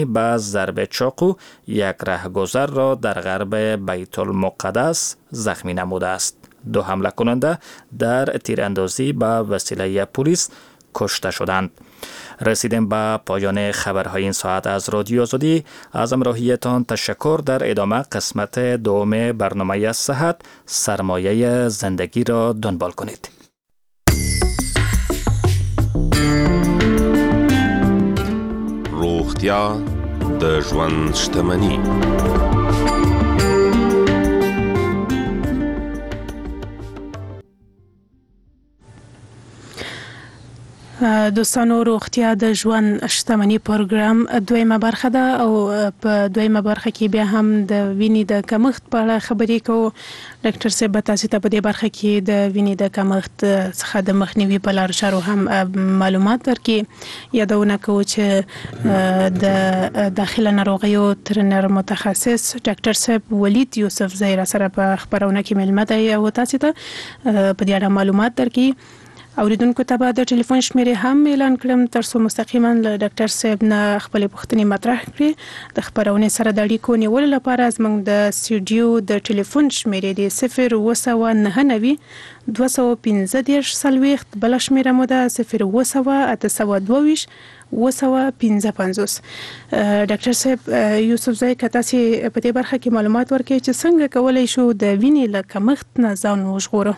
با ضرب چاقو یک رهگذر را در غرب بیت المقدس زخمی نموده است. 2 حمله کننده در تیراندازی به وسیله پلیس کشته شدند. رسیدیم به پایان خبرهای این ساعت از رادیو آزادی. از همراهیتان تشکر. در ادامه قسمت دوم برنامه صحت سرمایه زندگی را دنبال کنید. روغتیا د ژوند شتمني. دوستانو، روغتیا د ژوند شتمني پروګرام دویمه برخه ده او په دویمه برخه کې بیا هم د وینې د کمښت په اړه خبرې کوو. ډاکټر صاحب تاسو ته په دې برخه کې د وینې د کمښت څخه د مخنیوي په لارو چارو هم معلومات درکړي. یادونه کوو چې د داخله ناروغیو ترنر متخصص ډاکټر صاحب ولید یوسف زهیر سره په خبرونه کې ملمه دی او تاسو ته په دې اړه معلومات درکړي. اوریدونکو ته به د ټلیفون شمیرې هم اعلان کړم ترڅو مستقیما له ډاکټر صاحب نه خپل پوښتنې مطرح کړي. د خبرونې سره د اړیکو نیولو لپاره زموږ د سټوډیو د ټلیفون شمیرې دی 029 215 40 بل شمیره مو ده 0 822 ډاکټر صاحب یوسف زئی کته سي په دې برخه کې معلومات ورکړي چې څنګه کولای شو د وینې له کمښت نه ځان وژغورو.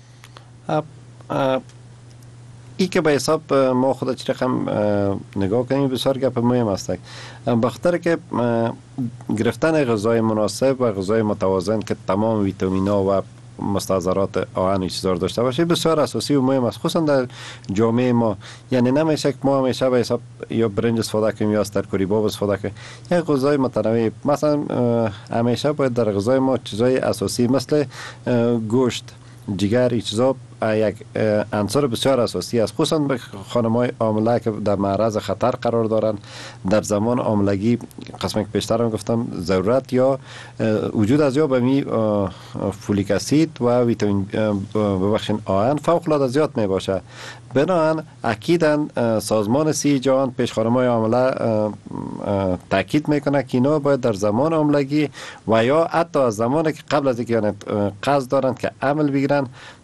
ای که به حساب ما خود چه رقم نگاه کنیم بسیار گپ مهم است. بخاطر که گرفتن غذای مناسب و غذای متوازن که تمام ویتامین‌ها و مستحضرات آهن چیزا داشته باشه بسیار اساسی و مهم است، خصوصا در جامعه ما. یعنی نمیشه که ما همیشه به حساب یا برنج استفاده کنیم یا ترکاری باب استفاده کنیم. یک غذای متنوع، مثلا همیشه باید در غذای ما چیزای اساسی مثل گوشت، جگر، این چیزا یک عنصر بسیار اساسی است، خصوصا به خانم‌های حامله که در معرض خطر قرار دارند. در زمان حاملگی قسمی که پیشتر هم گفتم ضرورت یا وجود از یا به می فولیک اسید و ویتامین ببخشید آهن فوق العاده زیاد می باشه. بنابراین اکیداً سازمان صحت جهان پیش خانم‌های حامله تاکید میکنه که اینا باید در زمان حاملگی و یا حتی از زمانی که قبل از اینکه قصد دارند که حمل بگیرن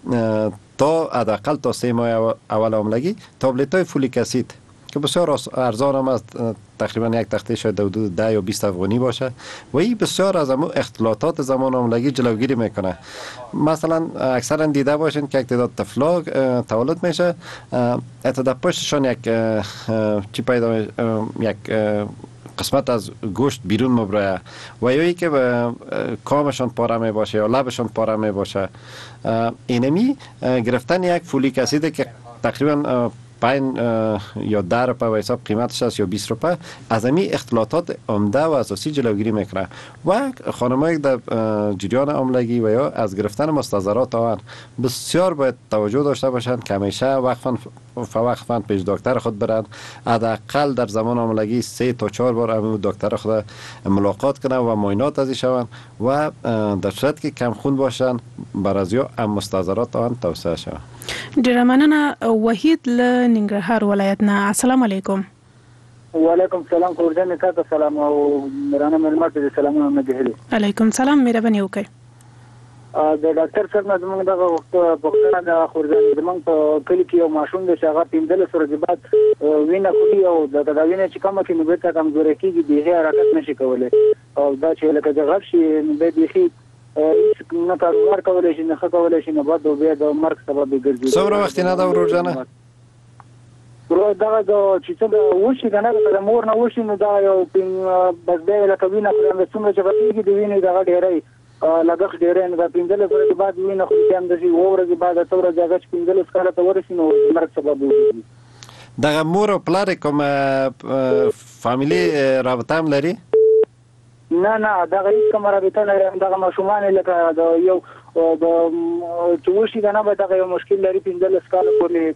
تا حداقل تا 3 ماه اول حاملگی تابلت‌های فولیک اسید که بسیار ارزان هم است، تقریبا یک تخته شاید حدود 10 یا 20 افغانی باشه و این بسیار از اختلالات زمان حاملگی جلوگیری میکنه. مثلا اکثرا دیده باشین که یک تعداد طفلا تولد میشه، در پشتشان یک چی پیدا یک قسمت از گوشت بیرون مبرایه و یا ای که کامشان پاره می باشه یا لبشان پاره می باشه. اینمی گرفتن یک فولیک اسید که تقریبا 5 یا 10 روپه به حساب قیمتش است یا 20 روپه از امی اختلالات عمده و اساسی جلوگیری میکنه و خانمایی در جریان حاملگی و یا از گرفتن مستحضرات آهن بسیار باید توجه داشته باشند که همیشه وقفاً پیش دکتر خود برند. حداقل در زمان حاملگی 3 تا 4 بار همون دکتر خود ملاقات کنند و معاینات ازش شوند و در صورت که کم خون باشند بر از یا مستحضرات آهن توصیه شوند. ډیره مننه. وحید له ننګرهار ولایت نه. السلام علیکم. وعلیکم السلام. کورجن تاسو سلام او مرانه ملمت دې سلامونه نه دي. علیکم سلام. مهرباني وکړئ. د ډاکټر صاحب نه زموږ دغه وخت پوښتنه د خورځن زموږ په کلی کې یو ماشوم د شغه 15 ورځې بعد وینه خوري او د وینې چې کومه کې نو به کمزوري کېږي، به حرکت نشي کولای او دا چې لکه د غږ شي به بيخي نه کاروبار کولای شي نه کولای شي نه بعد به د مرګ سبب ګرځي. څومره وخت نه دا ورجنه ورو دا چې څنګه وشي کنه د مور نه وشي نو دا یو بس به لکه وینه خوري څومره چې بيږي د وینې دا ډېرې لګښت ډېرې نه 15 ورځې بعد وینه خو هم د شي ورځې بعد څومره ځای چې 15 کاله ته ورسي نو مرګ سبب وي. دغه مور او پلار کوم فامیلی رابطه هم لري؟ نه دغه هیڅ کومه رابطه نه لري. دغه ماشومان لکه د یو د چوشي کنه به دغه یو مشکل لري 15 کاله پورې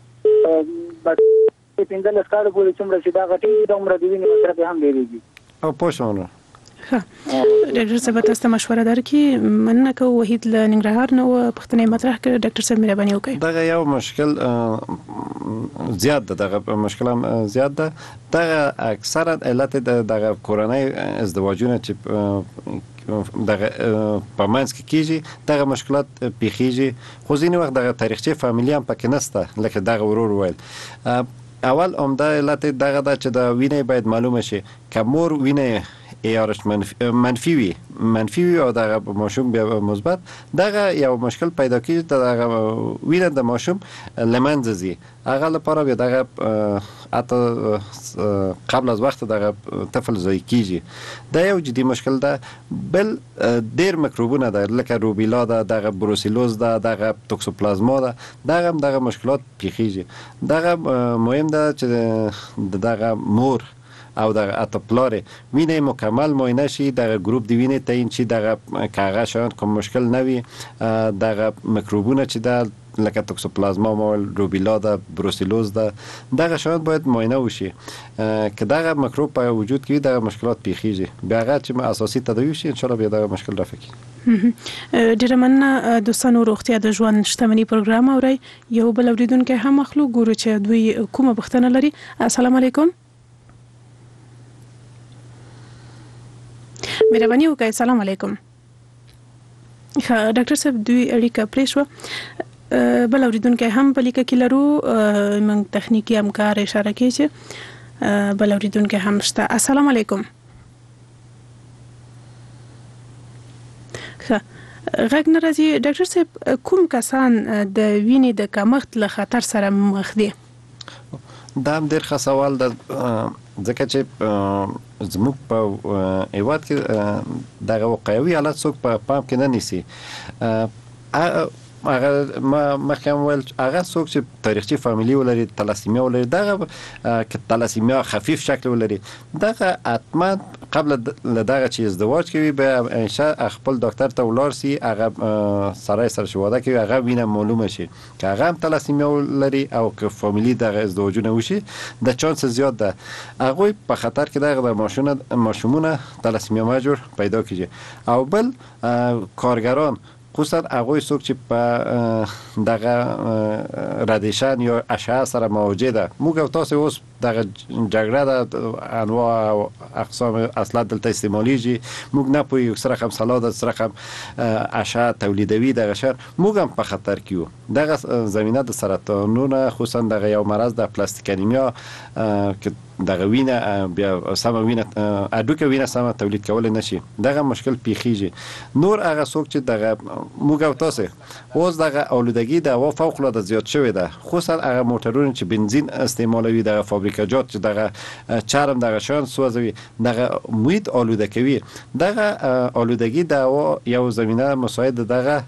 15 کاله پورې څومره چې دا غټي د عمر د وینې سره هم ډېریږي. او پوښونه ډاکټر صاحب تاسو ته مشوره درکې مننه کوم وحید له ننګرهار نو پښتنې مطرح کړ ډاکټر صاحب مهرباني وکړئ. دغه یو مشکل زیات ده، دغه مشکل هم زیات ده. دغه اکثرا علت دغه کورنۍ ازدواجونه چې دغه په منځ کې کیږي دغه مشکلات پیښیږي، خو ځینې وخت دغه تاریخچه فامیلی هم پکې نشته. لکه دغه ورور ویل اول عمده علت دغه دا چې د وینې باید معلومه شي که مور وینې ایارش منفی وي او دغه ماشوم بیا مثبت، دغه یو مشکل پیدا کیږي. دغه وینه د ماشوم لمنځه ځي، هغه لپاره بیا دغه حتی قبل از وخت دغه طفل زوی کیږي. دا یو جدي مشکل ده. بل ډیر میکروبونه ده، لکه روبیلا ده، دغه بروسیلوز ده، دغه توکسوپلازما ده، دغه مشکلات پیښیږي. دغه مهم ده چې دغه مور او دغه اتپلار وینه مکمل معاینه شي، دغه گروپ دی وینه تعیین شي، دغه کاغه شاید کوم مشکل نوي، دغه میکروبونه چې ده لکه توکسوپلازما مول روبیلا ده، بروسیلوز ده، دغه شاید باید معاینه وشي که دغه میکروب په وجود کې دغه مشکلات پیښیږي. بیا هغه چې اساسي تداوی شي ان شاء الله بیا دغه مشکل رافع کیږي. ډیره مننه دوستانو. روغتیا د ژوند شتمنۍ پروګرام اوري. یو بل اوریدونکو هم مخلو ګورو چې دوی کومه پوښتنه لري. السلام علیکم. مهرباني وکړئ. السلام علیکم. ډاکټر صاحب دوی اړیکه پرې شو. بل اوریدونکو هم په لیکه کې لرو، موږ تخنیکی همکار اشاره کوي چې بل اوریدونکو هم شته. السلام علیکم. غږ نه راځي. ډاکټر صاحب کوم کسان د وینې د کمښت له خطر سره مخ دي؟ دا هم ډېر ښه سوال ده، ځکه چې زموږ په هیواد کې دغه وقایوي حالت څوک په پام کې نه نیسي. هغه مخکې هم ویل هغه څوک چې تاریخچه فامیلی ولري، تلاسیمیا ولري، دغه که تلاسیمیا خفیف شکل ولري، دغه حتما قبل دغه چې ازدواج کوي به همیشه خپل ډاکټر ته ولاړ سي، هغه سره شواده کوي، هغه وینه معلومه شي که هغه هم تلاسیمیا ولري او که فامیلی دغه ازدواجونه وشي، د چانس زیات ده هغه په خطر کې دغه ماشومونه تلاسیمیا ماجور پیدا کیږي. او بل کارګران خصوصا هغه څوک چې په دغه رادیشن یا اشعه سره مواجه ده. موږ او تاسو اوس دغه جګړه د انواع او اقسام اصلا دلته استعمالیږي، موږ نه پوهیږو سره هم سلاد سره هم اشعه تولیدوي دغه شر موږ هم په خطر کې یو. دغه زمینه د سرطانونو خصوصا دغه یو مرض د پلاستیک انیمیا که دغه وینه بیا سم وینه اډوکه وینه سم تولید کول نشي، دغه مشکل پیښیږي. نور هغه څوک چې دغه موږ او تاسو اوس دغه اولودګي د هوا فوق العاده زیات شوی ده، خصوصا هغه موټرونه چې بنزین استعمالوي، دغه فابریکاجات چې دغه چرم دغه شان سوځوي، دغه محیط آلوده کوي. دغه آلودګي د هوا یو زمینه مساعد دغه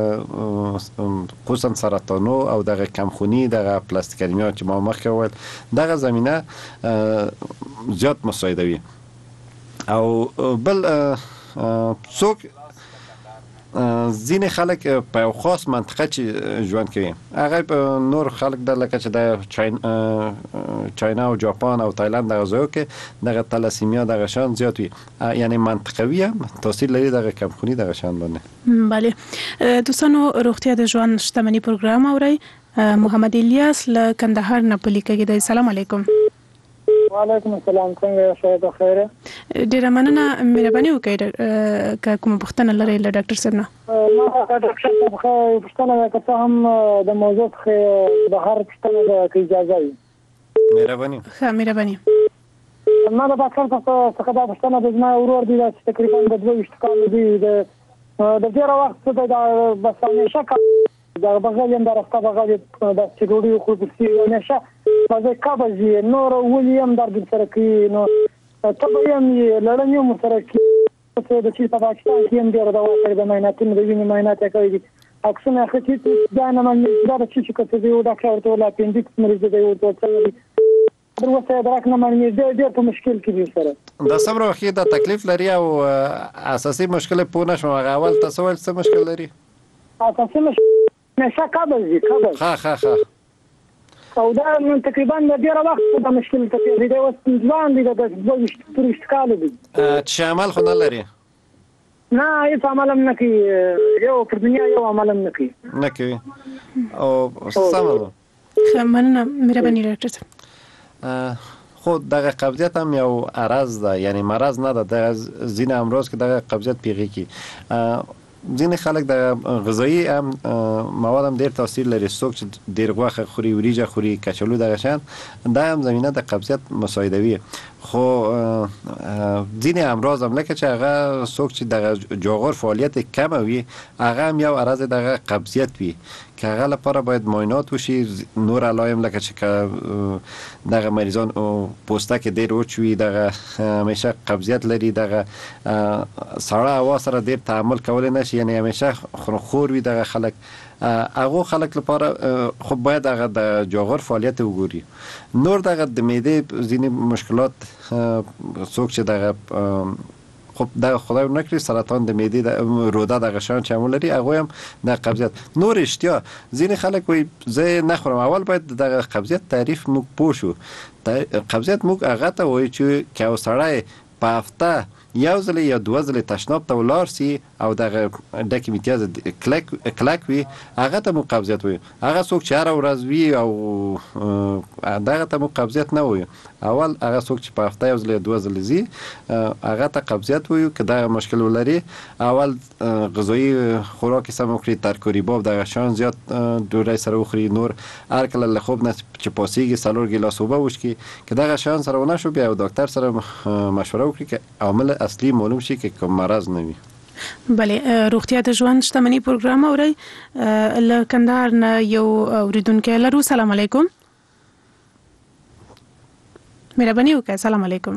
خصوصا سرطانو او دغه کمخونی، دغه پلاستیک انیمیا چې ما مخکې وویل، دغه زمینه زیات مساعدوي. او بل څوک ځینې خلک په یو خاص منطقه چې ژوند کوي، هغه په نور خلک د لکه چې د چاینا او جاپان او تایلند دغه ځایو کې دغه تلاسیمیا دغه شان زیات وي، یعنی منطقوي هم تاثیر لري دغه کمخونی دغه شان باندې. بله دوستانو، روغتیا د ژوند شتمنۍ پروګرام اوري. محمد الیاس له کندهار نه په لیکه کې دی. سلام علیکم. وعلیکم السلام. څنګه یاست؟ بخیر. ډیره مننه. مهرباني وکړئ که کومه پوښتنه لرئ له ډاکټر صاحب نه. ما ډاکټر صاحب خو پوښتنه کوم هم د موضوع څخه بهر پوښتنه د اجازه وي. مهرباني. ښه مهرباني. ما د ډاکټر څخه دا پوښتنه د ما ورور دی چې تقریبا د 22 کال دی د ډیر وخت د بس همیشه دا بغل هم درسته بغل د سګوري خو د سی همیشه په کابه نور ولیم در د سره کې نو ته به هم لړنی مو سره کې څه د چې په پاکستان کې هم ډیر دا وایي د مایناتین د وینې ماینات کوي اکسنه ختی دا نه من دا چې کوته دی او ډاکټر ته ولا پندیکس مریض دی او ته دروسه درک نه مانی ډیر په مشکل کې دی سره دا صبر واخی دا تکلیف لري او اساسي مشکل پونه شو اول تاسو څه مشکل لري؟ اساسي مشکل نشه کابل دی کابل. ها او دا تقریبا د ډیره وخت د مشکل ته دی اوس ځوان دی د 23 کال دی چې عمل خو نه لري نه هیڅ عمل هم نه کوي یو پر دنیا یو عمل هم نه کوي او سمه مننه مهرباني ډاکټر صاحب خو دغه قبضیت هم یو عرض ده یعنی مرض نه ده د ځینې امراض کې دغه قبضیت پیږي کی ځینې خلک د غذایی هم مواد هم ډیر تاثیر لري څوک چې ډیر غوښه خوري وریجه خوري کچالو دغه شان دا هم زمینه د قبضیت مساعدوي خو ځینې امراض هم لکه چې هغه څوک چې دغه جاغور فعالیت کم وي هغه هم یو عرض دغه قبضیت وي که هغه لپاره باید معاینات وشي نور علایم لکه چې دغه مریضان پوستک ډیر وچ وي دغه همیشه قبضیت لري دغه سړه هوا سره ډیر تعامل کولای نشي یعنی همیشه خور وي دغه خلک هغه خلک لپاره خو باید هغه د جاغور فعالیت وګوري نور دغه د معده ځینې مشکلات څوک چې دغه خب دا خدای نکړي سرطان د معدې د روده د غشان چې عمل لري هغه هم د قبضیت نور اشتیا ځینې خلک وي زه نه خورم اول باید د قبضیت تعریف موږ پوه شو قبضیت موږ هغه ته وایي چې که یو سړی په هفته یو ځل یا دوه ځل تشناب ته ولاړ سي او دغه ډکې امتیاز کلک وي هغه ته مو قبضیت وي هغه څوک چې هره ورځ وي او دغه ته مو قبضیت نه وي اول هغه څوک چې په هفته یو ځل یا دوه ځل ځي هغه ته قبضیت وي که دغه مشکل ولري اول غذایی خوراک سم وکړي ترکاري باب دغه شان زیات ډوډۍ سره وخوري نور هر کله له خوب نه چې پاسېږي څلور ګیلاس اوبه وڅښي که دغه شان سره ونه شو بیا یو ډاکټر سره مشوره وکړي که عامل اصلي معلوم شي که مرض نه وي بله روغتیا د ژوند شتمنۍ پروګرام اوري له کندهار نه یو اوریدونکی لرو سلام علیکم مهرباني وکړئ سلام علیکم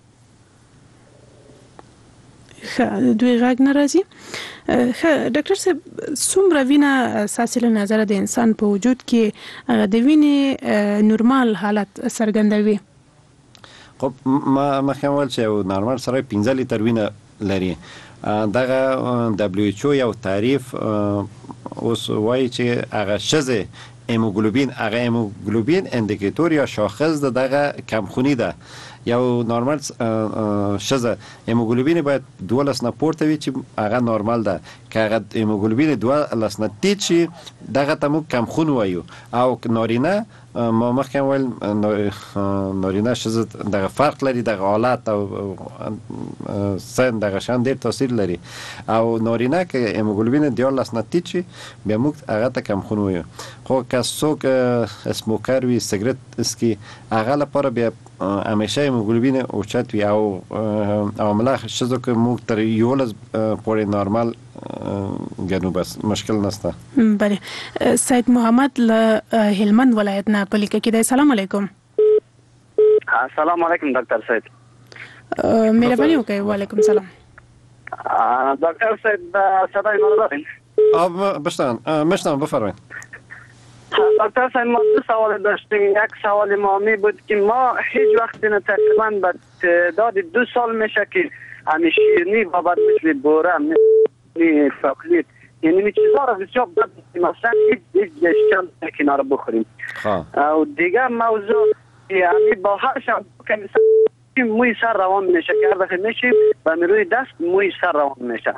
دوی غږ نه راځي ډاکټر صاحب څومره وینه ستاسو له نظره د انسان په وجود کې د وینې نورمال حالت څرګندوي خب ما مخکې ویل چې یو نارمل سړی 15 لیتر وینه لري دغه WHO یو تعریف اوس وایي چې هغه ښځې هیموګلوبین اندیکیتور یا شاخص دغه کمخونی ده یو نارمل ښځه هیموګلوبین باید 12 نه پورته وي چې هغه نارمل ده که هغه هیموګلوبین 12 نه ټیټ شي دغه ته موږ کمخون وایو او نارینه ما مخکې ویل نارینه ښځه دغه فرق لري دغه حالت او سن دغه شان ډېر تاثیر لري او نارینه که هیموګلوبین 12 نه ټیټ شي بیا موږ هغه ته کمخون وایو خو که څوک اسموکر وي سګرټ اسکي هغه لپاره بیا همیشه هیموګلوبین اوچت وي او عامله ښځو که موږ تر 11 پورې نارمال ګنو بس مشکل نشته بله سید محمد له هلمند ولایت نه په لیکه کې دی سلام علیکم السلام علیکم ډاکټر صاحب مهرباني وکړئ وعلیکم سلام دکتر صاحب صدای ما دارین مشتم بفرمایید دکتر صاحب ما دو سوال داشتیم یک سوال ما می بود که ما هیچ وقت تقریبا به تعداد 2 سال میشه که همیشه شیرینی بابت مثل بوره مثل چاکلیت یعنی این چیزا رو بسیار مثلا هیچ اشکال کنار بخوریم و دیگه موضوع یعنی با هر شب که مثلا موی سر روان میشه که هر دفعه میشیم و روی دست موی سر روان میشه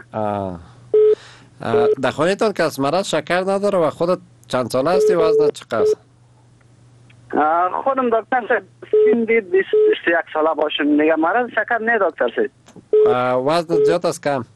در خانه‌تان که از مرض شکر نداره و خودت چند ساله هستی وزنت چقدر؟ خودم دکتر صاحب دید 21 ساله باشم دیگه مرض شکر نه دکتر صاحب وزنت زیاد است کم؟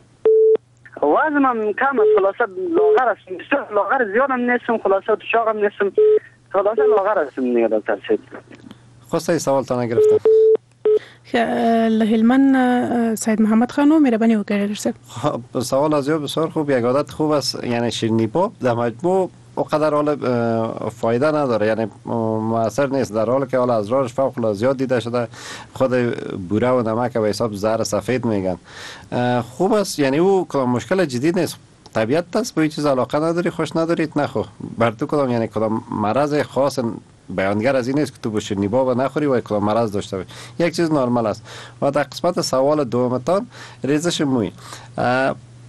وزنم کم است خلاصه لاغر است لاغر زیادم نیستم خلاصه تشاقم نیستم خلاصه لاغر هستم دیگه دکتر صاحب خواسته سوال تا نگرفتم له هلمند سید محمد خانو مهربانی وکړئ خب سوال از بسیار خوب یک عادت خوب است یعنی شیرینی پاپ در مجموع اونقدر حال فایده نداره یعنی مؤثر نیست در حالی که حالا اضرارش فوق العاده زیاد دیده شده خود بوره و نمک به حساب زهر سفید میگن خوب است یعنی او مشکل جدی نیست طبیعت است به این چیز علاقه نداری خوش ندارید نخو بر تو کدام یعنی کدام مرض خاص بیانگر از این نیست که تو به شیرینی باب نخوری و کدام مرض داشته باشی یک چیز نرمال است و در قسمت سوال دومتان ریزش موی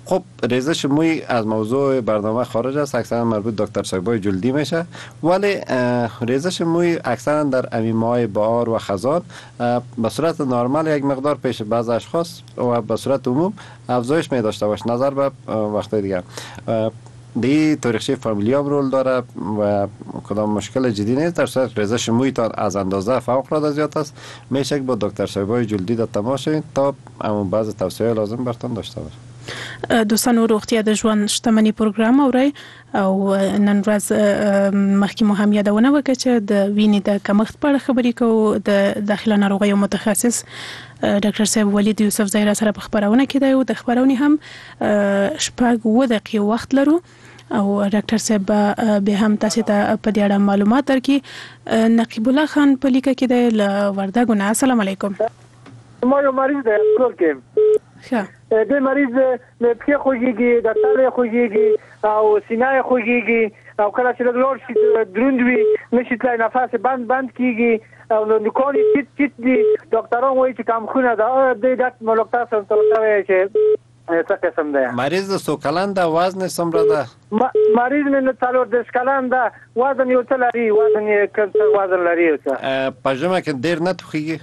خب ریزش موی از موضوع برنامه خارج است، اکثرا مربوط دکتر صاحبای جلدی میشه، ولی ریزش موی اکثرا در ماه بهار و خزان به صورت نرمال یک مقدار پیش بعض اشخاص و به صورت عموم افزایش می داشته باشه نظر به وقت دیگه. دی تاریخچه فامیلی هم رول داره و کدام مشکل جدی نیست. در صورت ریزش مویتان از اندازه فوق العاده زیاد است، میشه که با دکتر صاحبای جلدی در تماس شوید تا همون بعض توصیه لازم برتون داشته باشه. دوستانو روغتیا د ژوند شتمنۍ پروګرام اوري او نن ورځ مخکې مو هم یادونه وکړه چې د وینې د کمښت په اړه خبرې کوو. د داخله ناروغیو متخصص ډاکټر صاحب ولید یوسف زهرا سره په خبرونه کې دی او د خبرونې هم 6 دقیقې وخت لرو او ډاکټر صاحب به هم تاسو ته په دې اړه معلومات درکړي. نقیب الله خان په لیکه کې دی له وردګو. السلام علیکم. ما یو مریض دی کور کې. ښه. د مریض له پښې خوږیږي، د تلې خوږیږي او سینې خوږیږي او کله چې لور شي دروند وي نشي تلای، نفس بند کیږي او نوکان چیت دي. ډاکټران وایي چې کم خونه ده. د دې مولکتا سره تلوي چې څه قسم ده. مریض سو کلان ده، وزن څومره ده؟ مریض من تلور د کلان ده، وزن یو څه لري، وزن یې کم وزن لري. په ژمه کې ډیر نه توخیږي؟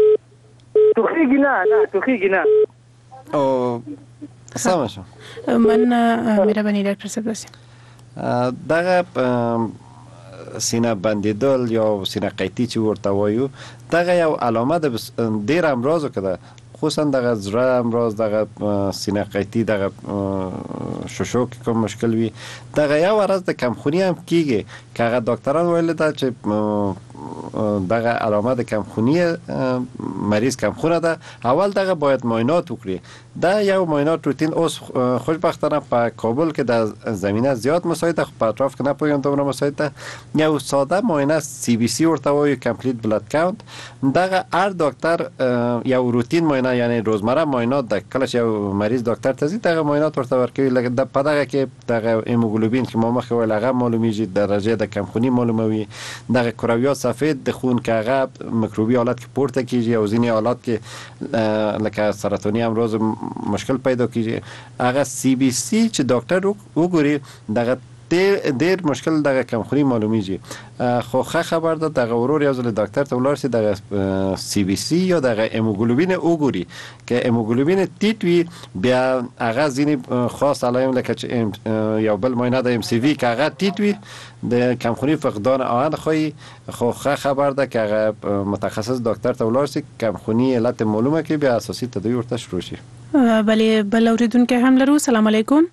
توخیږي نه. او سلام شو. من مهرباني ډاکټر صاحب دغه سینه بندیدل یا سینه قیتی چې ورته وایو دغه یو علامه ده ډیر امراضو کده، خصوصا دغه زړه امراض، دغه سینه قیتی، دغه ششو کې کوم مشکل وي، دغه یو ورځ د کمخونی هم کیږي که هغه ډاکټران ویل ده چې دغه علامه د کمخونی مریض کمخونه ده، اول دغه باید معاینات وکړي. دا یو معاینات روتین اوس خوشبختانه په کابل کې د زمینه زیات مساعده، خو په اطراف کې نه پوهیم دومره مساعده. یو ساده معاینه CBC ورته وایي، کمپلیت بلاد کاونت. دغه هر ډاکټر یو روتین معاینه یعنی روزمره معاینات ده، کله چې یو مریض ډاکټر ته ځي دغه معاینات ورته ورکوي. لکه په دغه کې دغه هیموګلوبین چې ما مخکې ویل هغه معلومیږي، درجه د کمخونی معلوموي، دغه کرویات سفید د خون که هغه میکروبی حالت کې پورته کیږي او ځینې حالات کې لکه سرطانی امراض مشکل پیدا کیږي. هغه CBC چې ډاکټر وګوري دغه ډیر مشکل دغه کمخونی معلومیږي. خو ښه خبر ده دغه ورور یو ځل ډاکټر ته ولاړ شي دغه CBC یا دغه هیموګلوبین وګوري. که هیموګلوبین ټیټ وي بیا هغه ځینې خاص علایم لکه چې یو بل معاینه د MCV که هغه ټیټ وي د کمخونی فقدان آهن خوی. خو ښه خبر ده که هغه متخصص ډاکټر ته ولاړ شي، کمخونی علت معلومه کې بیا اساسي تداوی ورته شروع شي. بله بل اوریدونکو هم لرو. سلام علیکم.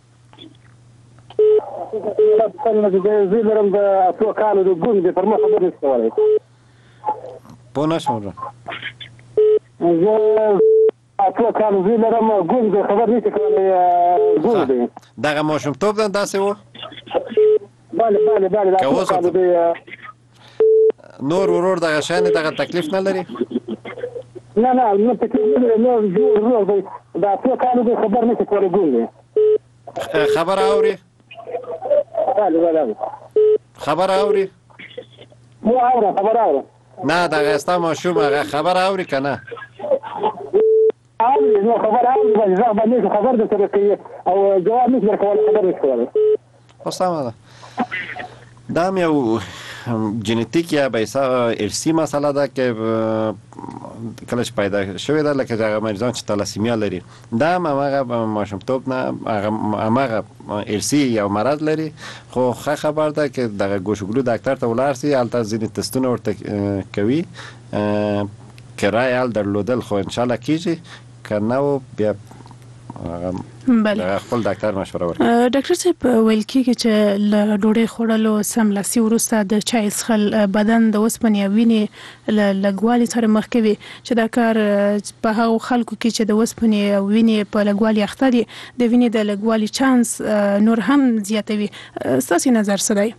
زه لرم د اتو کالو د ګوند پر مخ خبرې کولای. په نشم را زه اتو کالو زه لرم ګوند خبرې کولای. ګوند دغه ماشوم توپ داسې و. بله نور ورور دغه شان دغه تکلیف نه لري؟ نه تکلیف نه لري. نو جوړ د اتو کالو د خبر نه کولای. ګوند خبر اوري؟ خبر اوري؟ مو اوري خبر اوري. نه دغه استا ماشوم هغه خبر اوري کنه؟ اوري نو خبر اوري زه باندې خبر د سره کوي او جواب نشي ورکول. خبر نشي. خو سمه ده. دا یو جنتیک یا بیسا ارسی مسئله ده که کله چې پیدا شوی ده، لکه هغه مریضان چې تالاسیمیا لري دا هم هغه ماشومتوب نه هغه ارسی یا مرض لري. خو ښه خبر ده که دغه ګوشګلو ډاکټر ته ولاړ سي، هلته ځینې تستونه ورته کوي که رای حل درلودل خو انشاءالله کیږي، که نه بیا بله خپل ډاکټر مشوره ورکړي. ډاکټر صاحب ویل کېږي چې له ډوډۍ خوړلو سملاسي وروسته د چای څښل بدن د اوسپنې او وینې له لږوالي سره مخ کوي، چې دا کار په هغو خلکو کې چې د اوسپنې او وینې په لږوالي اخته دي د وینې د لږوالي چانس نور هم زیاتوي. ستاسې نظر څه دی؟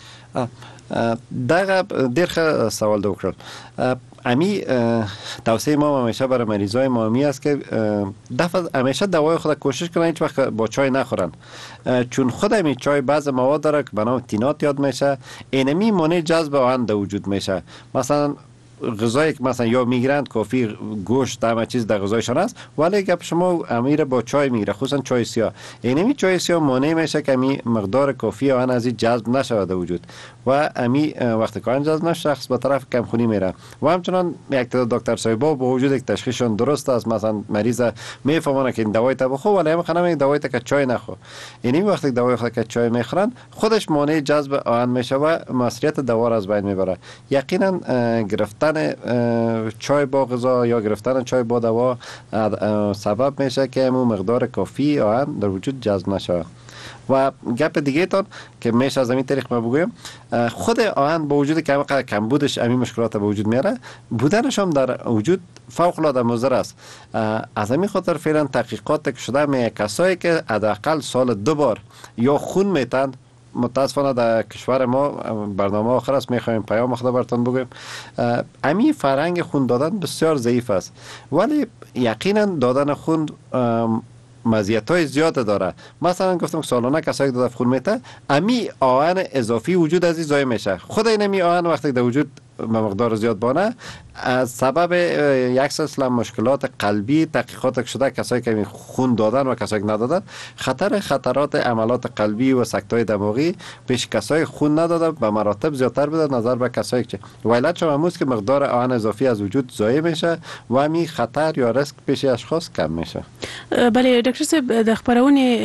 دغه ډېر ښه سوال ده وکړل. امی توصیه ما همیشه برای مریضای ما همی است که همیشه دوای خود کوشش کنن هیچ وقت با چای نخورن، چون خود همی چای بعض مواد داره که به نام تینات یاد میشه، اینمی مانع جذب آهن در وجود میشه. مثلا غذایی که مثلا یا میگیرند کافی گوشت همه چیز در غذایشان است، ولی گپ شما امیر با چای میگیره، خصوصا چای سیاه. یعنی چای سیاه مانع میشه که می مقدار کافی آن از این جذب نشود وجود و امی وقتی که آن جذب نشه شخص به طرف کمخونی میره. و همچنان یک تعداد دکتر صاحبا با وجود یک تشخیصشون درست است، مثلا مریض میفهمونه که این دوائی تا بخور ولی میخوام این دوائی تا که چای نخور. یعنی وقتی دوائی خود که چای میخورن خودش مانع جذب آن میشه و مصرف دوا را از بین میبره. یقینا گرفتن چای با غذا یا گرفتن چای با دوا سبب میشه که مو مقدار کافی آن در وجود جذب نشه. و گپ دیگه تان که میشه از این طریق ما بگویم، خود آهن با وجود که کمبودش همین مشکلات به وجود میاره، بودنش هم در وجود فوق العاده مضر است. از همین خاطر فعلا تحقیقات که شده می کسایی که حداقل سال 2 بار یا خون میتن، متاسفانه در کشور ما برنامه آخر است میخوایم پیام خدا براتون بگویم، امی فرهنگ خون دادن بسیار ضعیف است، ولی یقینا دادن خون مزیت‌های زیاد داره. مثلا گفتم سالانه کسایی که داده خون میته، امی آهن اضافی وجود از این ضایع میشه. خود این امی آهن وقتی در وجود مقدار زیاد بانه از سبب یک سلسله مشکلات قلبی تحقیقات شده کسایی که خون دادن و کسایی که ندادن خطرات عملات قلبی و سکته‌های دماغی پیش کسایی خون ندادن به مراتب زیادتر بده نظر به کسایی که ویلت شما که مقدار آهن اضافی از وجود ضایع میشه و همین خطر یا ریسک پیش اشخاص کم میشه. بله ډاکټر صاحب د خبرونې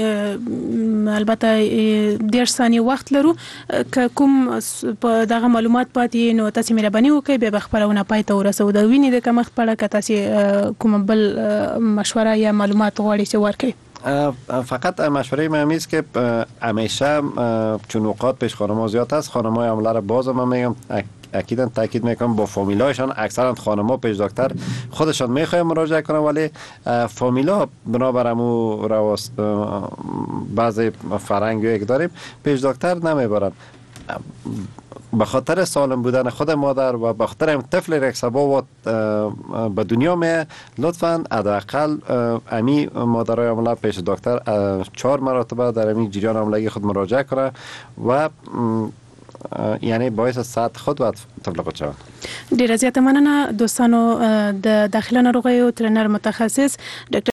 البته 10 ثانیې وخت لرو که کوم دغه معلومات پاتې نو تاسو مهرباني وکړئ به خبرونه پای ته ورسو د وینې د کمښت په اړه که تاسو کوم بل مشوره یا معلومات غواړئ چې ورکړئ. فقط مشوره من است که همیشه چون اوقات پیش خانم‌ها زیاد است، خانم‌های عمله را باز من میگم اکیداً تاکید میکنم با فامیلایشان، اکثرا خانم‌ها پیش دکتر خودشان میخوایم مراجعه کنن ولی فامیلا بنابر امو بعضی فرهنگی که داریم پیش دکتر نمیبرن. به خاطر سالم بودن خود مادر و به خاطر طفل یک سبا به دنیا می لطفاً حداقل امی مادرای عمله پیش دکتر 4 مرتبه در امی جریان عملگی خود مراجعه کنه و یعنی باعث صحت خود و طفل خود شود. ډیره زیاته مننه دوستانو. د داخله ناروغیو ترنر متخصص ډاکټر